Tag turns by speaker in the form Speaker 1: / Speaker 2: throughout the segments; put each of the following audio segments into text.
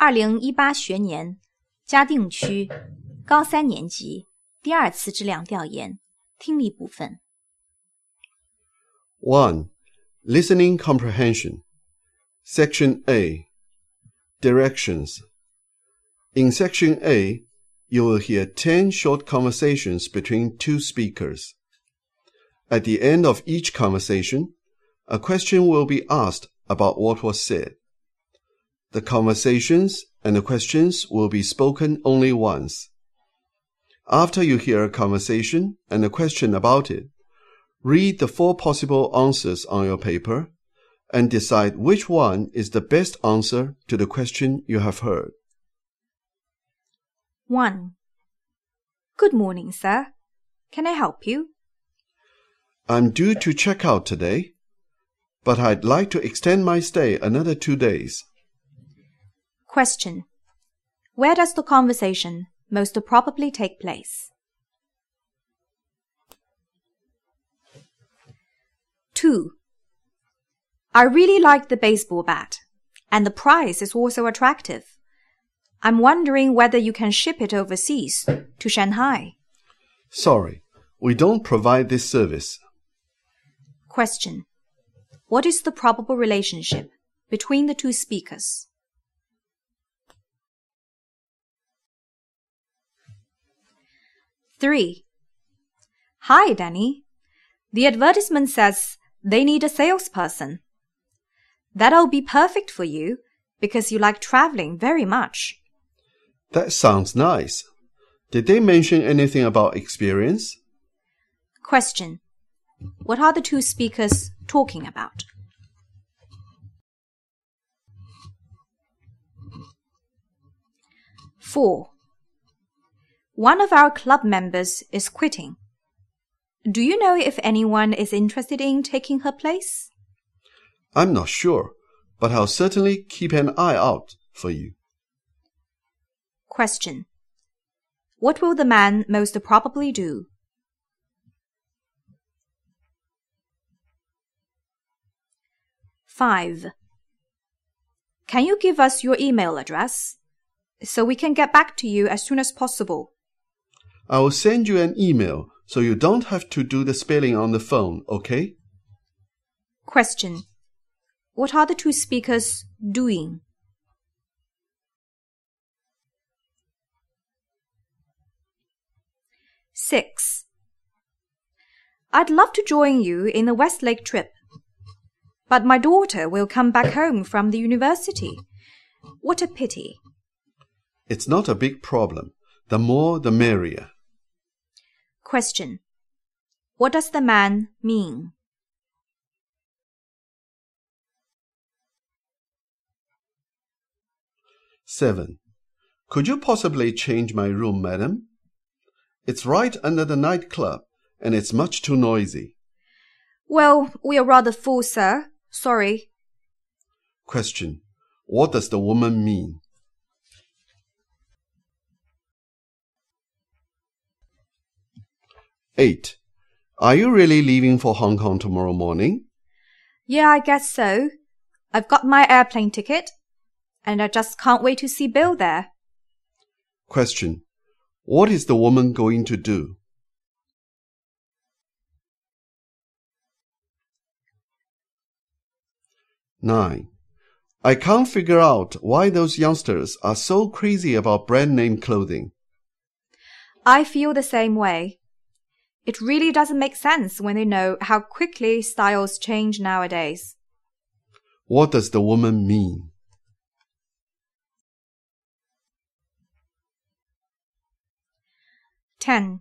Speaker 1: 2018学年嘉定区高3年级第2次质量调研听力部分。
Speaker 2: 1. Listening Comprehension. Section A. Directions. In Section A, you will hear 10 short conversations between two speakers. At the end of each conversation, a question will be asked about what was said. The conversations and the questions will be spoken only once. After you hear a conversation and a question about it, read the 4 possible answers on your paper and decide which one is the best answer to the question you have heard.
Speaker 1: 1. Good morning, sir. Can I help you?
Speaker 2: I'm due to check out today, but I'd like to extend my stay another 2 days.
Speaker 1: Question. Where does the conversation most probably take place? 2. I really like the baseball bat, and the price is also attractive. I'm wondering whether you can ship it overseas to Shanghai.
Speaker 2: Sorry, we don't provide this service.
Speaker 1: Question. What is the probable relationship between the two speakers? 3. Hi, Danny. The advertisement says they need a salesperson. That'll be perfect for you because you like traveling very much.
Speaker 2: That sounds nice. Did they mention anything about experience?
Speaker 1: Question. What are the two speakers talking about? 4. One of our club members is quitting. Do you know if anyone is interested in taking her place?
Speaker 2: I'm not sure, but I'll certainly keep an eye out for you.
Speaker 1: Question. What will the man most probably do? 5. Can you give us your email address so we can get back to you as soon as possible?
Speaker 2: I will send you an email so you don't have to do the spelling on the phone, okay?
Speaker 1: Question. What are the two speakers doing? 6. I'd love to join you in the Westlake trip, but my daughter will come back home from the university. What a pity.
Speaker 2: It's not a big problem. The more, the merrier.
Speaker 1: Question. What does the man mean?
Speaker 2: 7. Could you possibly change my room, madam? It's right under the nightclub, and it's much too noisy.
Speaker 1: Well, we are rather full, sir. Sorry.
Speaker 2: Question. What does the woman mean? 8. Are you really leaving for Hong Kong tomorrow morning?
Speaker 1: Yeah, I guess so. I've got my airplane ticket, and I just can't wait to see Bill there.
Speaker 2: Question. What is the woman going to do? 9. I can't figure out why those youngsters are so crazy about brand-name clothing.
Speaker 1: I feel the same way. It really doesn't make sense when they know how quickly styles change nowadays.
Speaker 2: What does the woman mean?
Speaker 1: 10.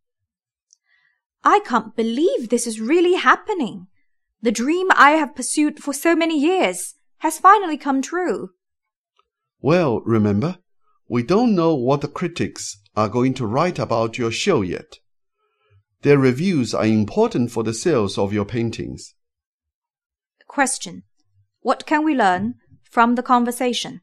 Speaker 1: I can't believe this is really happening. The dream I have pursued for so many years has finally come true.
Speaker 2: Well, remember, we don't know what the critics are going to write about your show yet. Their reviews are important for the sales of your paintings.
Speaker 1: Question. What can we learn from the conversation?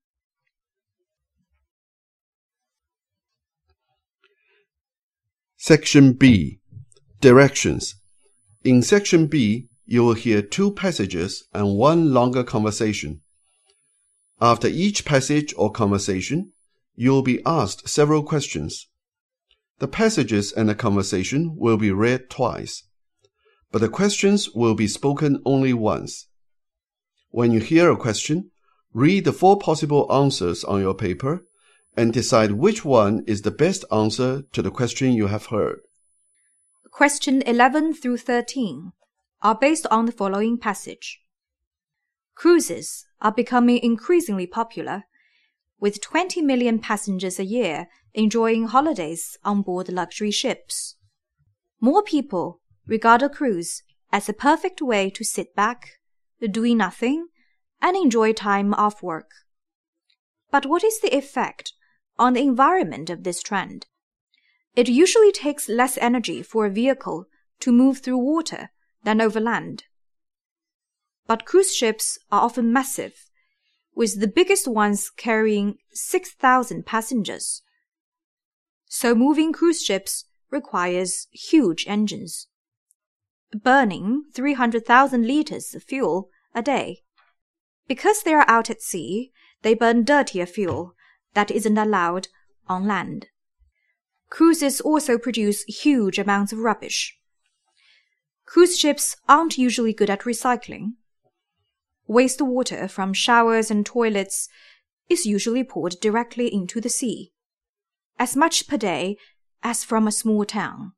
Speaker 2: Section B. Directions. In Section B, you will hear 2 passages and 1 longer conversation. After each passage or conversation, you will be asked several questions. The passages and the conversation will be read twice, but the questions will be spoken only once. When you hear a question, read the 4 possible answers on your paper and decide which one is the best answer to the question you have heard.
Speaker 1: Question 11 through 13 are based on the following passage. Cruises are becoming increasingly popular, with 20 million passengers a year enjoying holidays on board luxury ships. More people regard a cruise as a perfect way to sit back, doing nothing, and enjoy time off work. But what is the effect on the environment of this trend? It usually takes less energy for a vehicle to move through water than over land. But cruise ships are often massive, with the biggest ones carrying 6,000 passengers. So moving cruise ships requires huge engines, burning 300,000 liters of fuel a day. Because they are out at sea, they burn dirtier fuel that isn't allowed on land. Cruises also produce huge amounts of rubbish. Cruise ships aren't usually good at recycling. Wastewater from showers and toilets is usually poured directly into the sea, as much per day as from a small town.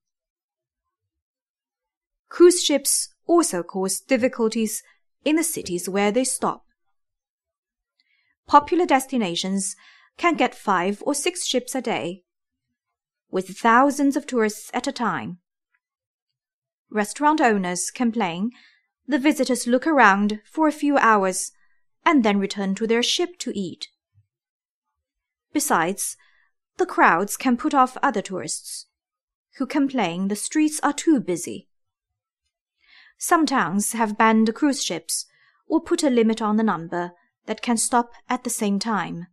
Speaker 1: Cruise ships also cause difficulties in the cities where they stop. Popular destinations can get 5 or 6 ships a day, with thousands of tourists at a time. Restaurant owners complain the visitors look around for a few hours and then return to their ship to eat. Besides, the crowds can put off other tourists, who complain the streets are too busy. Some towns have banned cruise ships or put a limit on the number that can stop at the same time.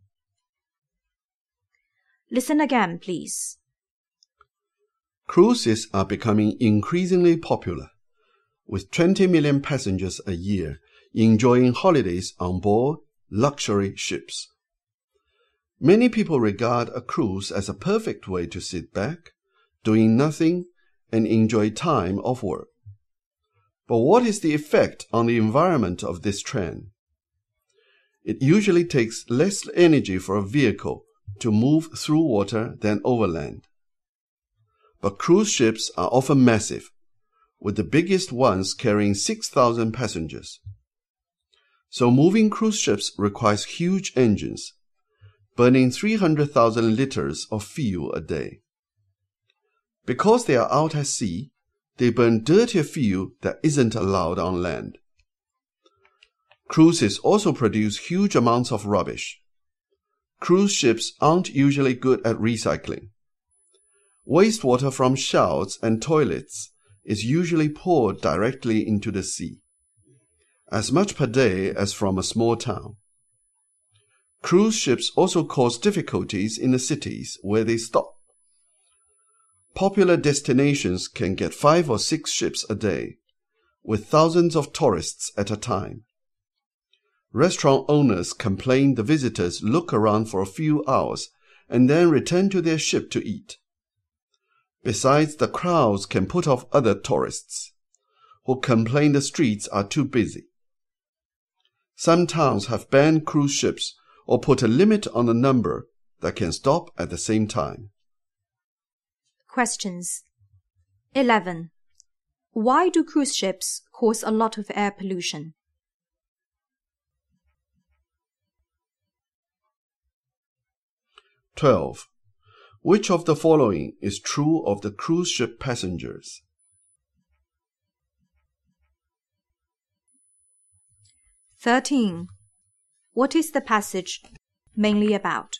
Speaker 1: Listen again, please.
Speaker 2: Cruises are becoming increasingly popular, with 20 million passengers a year enjoying holidays on board luxury ships. Many people regard a cruise as a perfect way to sit back, doing nothing, and enjoy time off work. But what is the effect on the environment of this trend? It usually takes less energy for a vehicle to move through water than over land. But cruise ships are often massive, with the biggest ones carrying 6,000 passengers. So moving cruise ships requires huge engines, burning 300,000 liters of fuel a day. Because they are out at sea, they burn dirtier fuel that isn't allowed on land. Cruises also produce huge amounts of rubbish. Cruise ships aren't usually good at recycling. Wastewater from showers and toilets is usually poured directly into the sea, as much per day as from a small town. Cruise ships also cause difficulties in the cities where they stop. Popular destinations can get 5 or 6 ships a day, with thousands of tourists at a time. Restaurant owners complain the visitors look around for a few hours and then return to their ship to eat. Besides, the crowds can put off other tourists, who complain the streets are too busy. Some towns have banned cruise ships or put a limit on the number that can stop at the same time.
Speaker 1: Questions. 11. Why do cruise ships cause a lot of air pollution?
Speaker 2: 12. Which of the following is true of the cruise ship passengers?
Speaker 1: 13. What is the passage mainly about?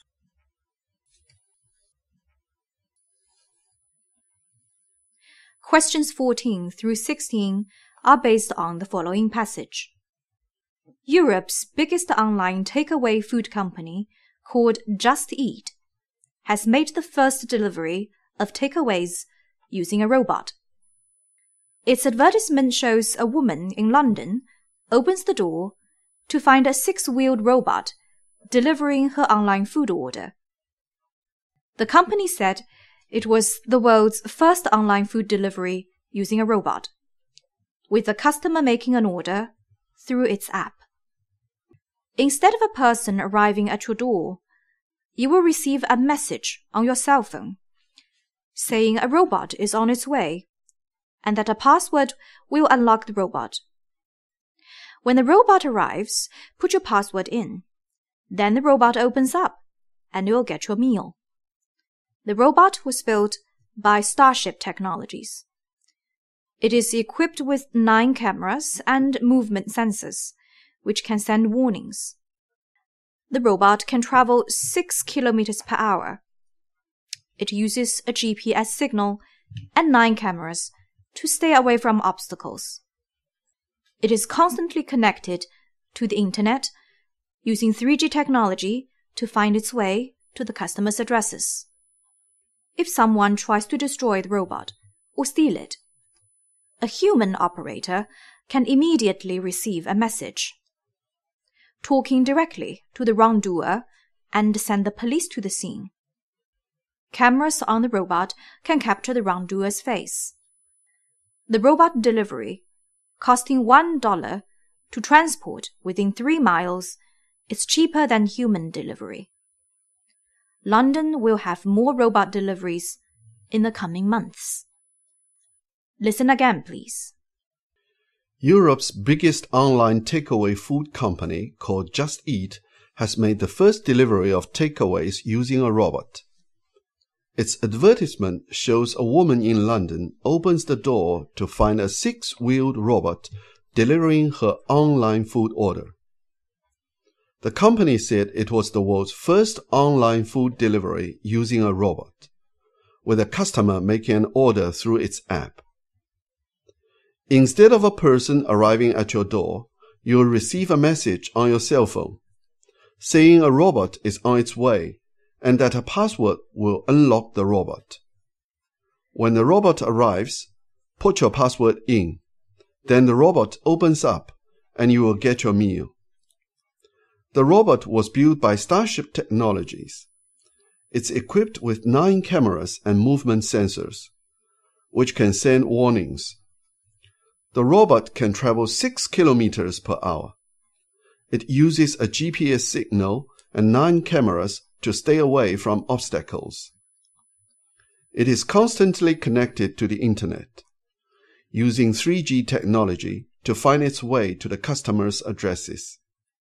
Speaker 1: Questions 14 through 16 are based on the following passage. Europe's biggest online takeaway food company, called Just Eat, has made the first delivery of takeaways using a robot. Its advertisement shows a woman in London opens the door to find a 6-wheeled robot delivering her online food order. The company said it was the world's first online food delivery using a robot, with the customer making an order through its app. Instead of a person arriving at your door, you will receive a message on your cell phone saying a robot is on its way and that a password will unlock the robot. When the robot arrives, put your password in. Then the robot opens up and you'll get your meal. The robot was built by Starship Technologies. It is equipped with 9 cameras and movement sensors, which can send warnings. The robot can travel 6 kilometers per hour. It uses a GPS signal and 9 cameras to stay away from obstacles. It is constantly connected to the internet using 3G technology to find its way to the customer's addresses. If someone tries to destroy the robot or steal it, a human operator can immediately receive a message, talking directly to the wrongdoer and send the police to the scene. Cameras on the robot can capture the wrongdoer's face. The robot delivery, costing $1 to transport within 3 miles, is cheaper than human delivery. London will have more robot deliveries in the coming months. Listen again, please.
Speaker 2: Europe's biggest online takeaway food company, called Just Eat, has made the first delivery of takeaways using a robot. Its advertisement shows a woman in London opens the door to find a 6-wheeled robot delivering her online food order. The company said it was the world's first online food delivery using a robot, with a customer making an order through its app. Instead of a person arriving at your door, you will receive a message on your cell phone saying a robot is on its way and that a password will unlock the robot. When the robot arrives, put your password in. Then the robot opens up and you will get your meal. The robot was built by Starship Technologies. It's equipped with 9 cameras and movement sensors, which can send warnings. The robot can travel 6 kilometers per hour. It uses a GPS signal and 9 cameras to stay away from obstacles. It is constantly connected to the internet, using 3G technology to find its way to the customer's addresses.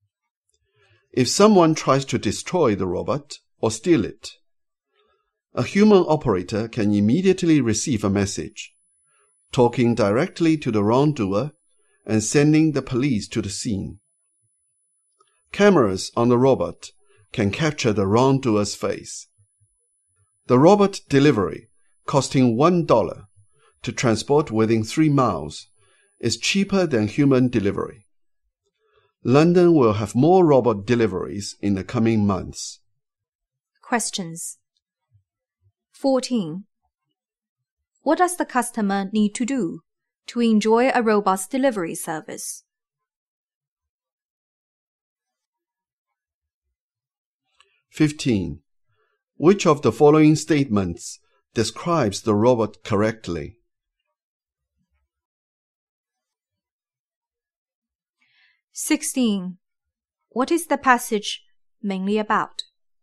Speaker 2: If someone tries to destroy the robot or steal it, a human operator can immediately receive a message, talking directly to the wrongdoer and sending the police to the scene. Cameras on the robot can capture the wrongdoer's face. The robot delivery, costing $1 to transport within 3 miles, is cheaper than human delivery. London will have more robot deliveries in the coming months.
Speaker 1: Questions. 14. What does the customer need to do to enjoy a robot's delivery service?
Speaker 2: 15. Which of the following statements describes the robot correctly?
Speaker 1: 16. What is the passage mainly about?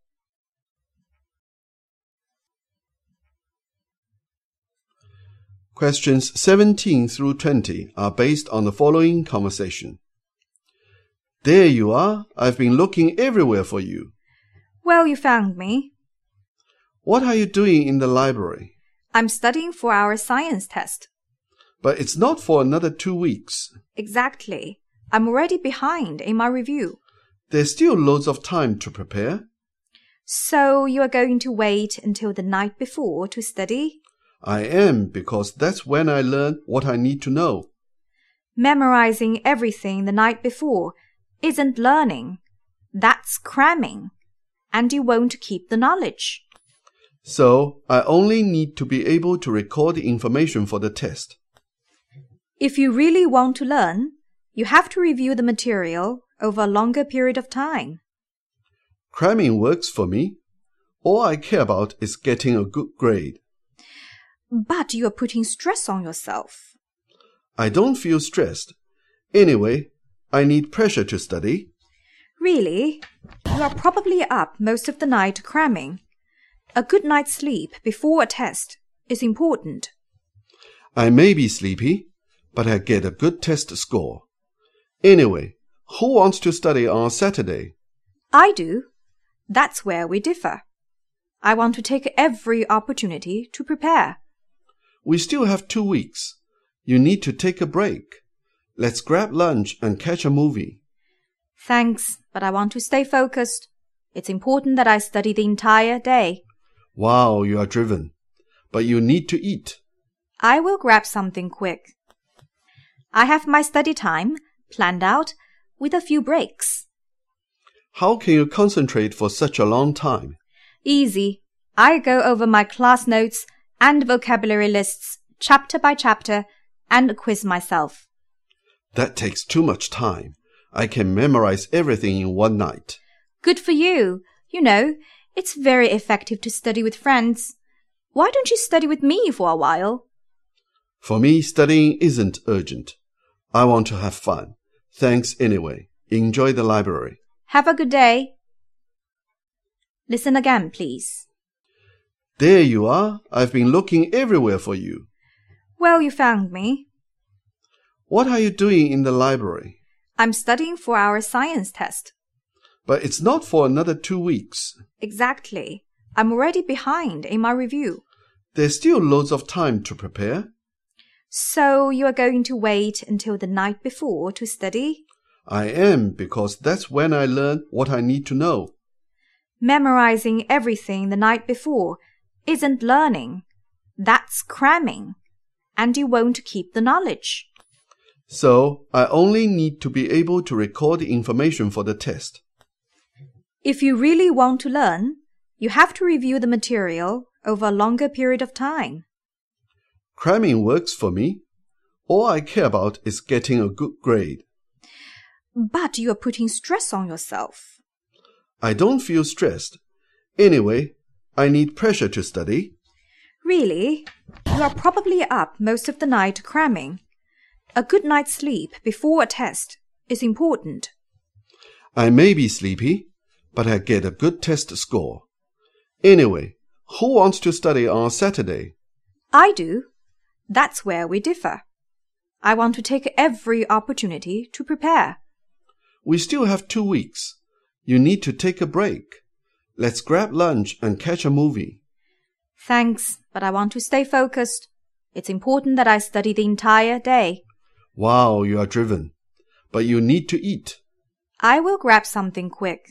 Speaker 2: Questions 17 through 20 are based on the following conversation. There you are. I've been looking everywhere for you.
Speaker 1: Well, you found me.
Speaker 2: What are you doing in the library?
Speaker 1: I'm studying for our science test.
Speaker 2: But it's not for another 2 weeks.
Speaker 1: Exactly. I'm already behind in my review.
Speaker 2: There's still loads of time to prepare.
Speaker 1: So you are going to wait until the night before to study?
Speaker 2: I am, because that's when I learn what I need to know.
Speaker 1: Memorizing everything the night before isn't learning. That's cramming. And you won't keep the knowledge.
Speaker 2: So, I only need to be able to record the information for the test.
Speaker 1: If you really want to learn, you have to review the material over a longer period of time.
Speaker 2: Cramming works for me. All I care about is getting a good grade.
Speaker 1: But you are putting stress on yourself.
Speaker 2: I don't feel stressed. Anyway, I need pressure to study.
Speaker 1: Really? You are probably up most of the night cramming. A good night's sleep before a test is important.
Speaker 2: I may be sleepy, but I get a good test score. Anyway, who wants to study on Saturday?
Speaker 1: I do. That's where we differ. I want to take every opportunity to prepare.
Speaker 2: We still have 2 weeks. You need to take a break. Let's grab lunch and catch a movie.
Speaker 1: Thanks, but I want to stay focused. It's important that I study the entire day.
Speaker 2: Wow, you are driven. But you need to eat.
Speaker 1: I will grab something quick. I have my study time planned out with a few breaks.
Speaker 2: How can you concentrate for such a long time?
Speaker 1: Easy. I go over my class notes and vocabulary lists chapter by chapter and quiz myself.
Speaker 2: That takes too much time. I can memorize everything in one night.
Speaker 1: Good for you. You know, it's very effective to study with friends. Why don't you study with me for a while?
Speaker 2: For me, studying isn't urgent. I want to have fun. Thanks anyway. Enjoy the library.
Speaker 1: Have a good day. Listen again, please.
Speaker 2: There you are. I've been looking everywhere for you.
Speaker 1: Well, you found me.
Speaker 2: What are you doing in the library?
Speaker 1: I'm studying for our science test.
Speaker 2: But it's not for another 2 weeks.
Speaker 1: Exactly. I'm already behind in my review.
Speaker 2: There's still loads of time to prepare.
Speaker 1: So you are going to wait until the night before to study?
Speaker 2: I am, because that's when I learn what I need to know.
Speaker 1: Memorizing everything the night before isn't learning. That's cramming. And you won't keep the knowledge.
Speaker 2: So I only need to be able to record the information for the test.
Speaker 1: If you really want to learn, you have to review the material over a longer period of time.
Speaker 2: Cramming works for me. All I care about is getting a good grade.
Speaker 1: But you are putting stress on yourself.
Speaker 2: I don't feel stressed. Anyway, I need pressure to study.
Speaker 1: Really? You are probably up most of the night cramming. A good night's sleep before a test is important.
Speaker 2: I may be sleepy, but I get a good test score. Anyway, who wants to study on Saturday?
Speaker 1: I do. That's where we differ. I want to take every opportunity to prepare.
Speaker 2: We still have 2 weeks. You need to take a break. Let's grab lunch and catch a movie.
Speaker 1: Thanks, but I want to stay focused. It's important that I study the entire day.
Speaker 2: Wow, you are driven. But you need to eat.
Speaker 1: I will grab something quick.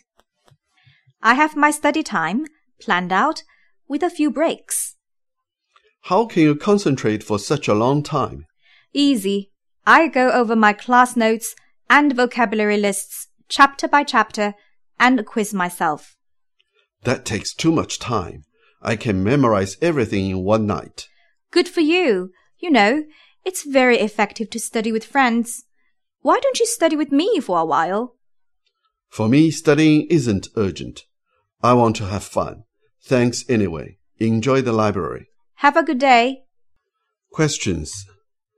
Speaker 1: I have my study time planned out with a few breaks.
Speaker 2: How can you concentrate for such a long time?
Speaker 1: Easy. I go over my class notes and vocabulary lists chapter by chapter and quiz myself.
Speaker 2: That takes too much time. I can memorize everything in one night.
Speaker 1: Good for you. You know, it's very effective to study with friends. Why don't you study with me for a while?
Speaker 2: For me, studying isn't urgent. I want to have fun. Thanks anyway. Enjoy the library.
Speaker 1: Have a good day.
Speaker 2: Questions.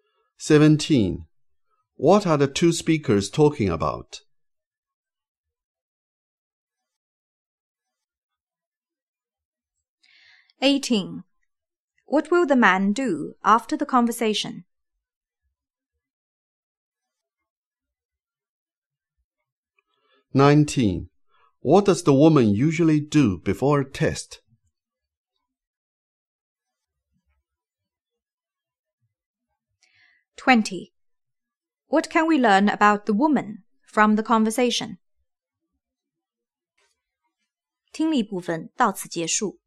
Speaker 2: 17. What are the two speakers talking about?
Speaker 1: 18. What will the man do after the conversation?
Speaker 2: 19. What does the woman usually do before a test?
Speaker 1: 20. What can we learn about the woman from the conversation?
Speaker 3: 听力部分到此结束。